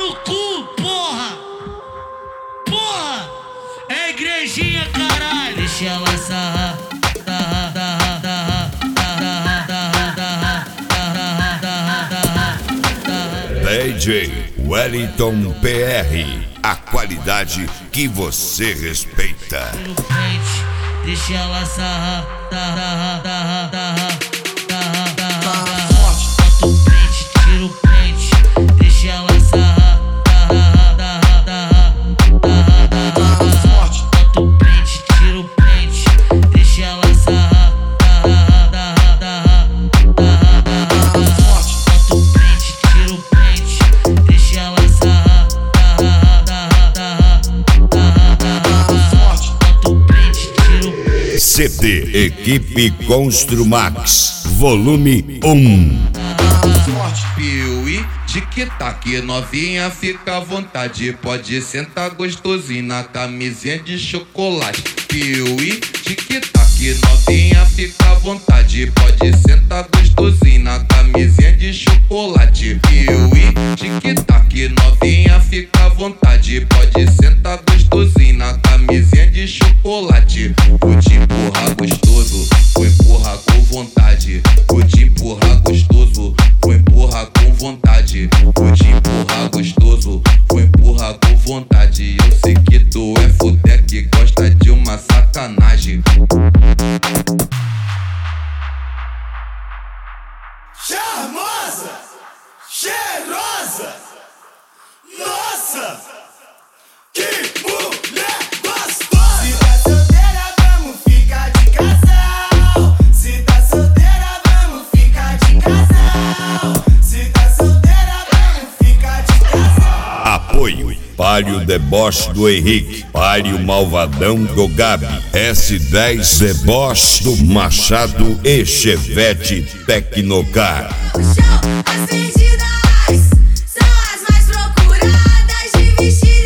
no cu, porra! Porra! É igrejinha, caralho! Deixa ela sarrar. DJ Wellington PR, a qualidade que você respeita. No frente, deixa ela sarrar. Bota o print, tira o print, deixa ela sarrar. Bota o print, tira o print, deixa ela sarrar. Bota o print, tira o print, deixa ela sarrar. Bota o print, tira o print. CD Equipe Construmax, volume 1. Piuí, tic-tac, novinha, fica à vontade. Pode sentar gostosinho na camisinha de chocolate. Piuí, tic-tac, novinha, fica à vontade. Pode sentar gostosinho na camisinha de chocolate. Piuí, tic-tac, novinha, fica à vontade. Pode sentar gostosinho na camisinha de chocolate. Vou te empurrar gostoso, vou empurrar com vontade. Vou te empurrar gostoso, vou empurrar com vontade. Vou te empurrar gostoso, vou empurrar com vontade. Eu sei que tu é fudé que gosta de uma sacanagem. Charmosa, cheirosa, nossa, que mulher gostosa. Se tá solteira, vamos ficar de casal. Se tá solteira, vamos ficar de casal. Se tá solteira, vamos ficar de casal. Apoio Palio Deboche do Henrique, Palio Malvadão do Gabi, S10 Deboche do Machado e Chevette Tecnocar. As vendidas são as mais procuradas de vestido.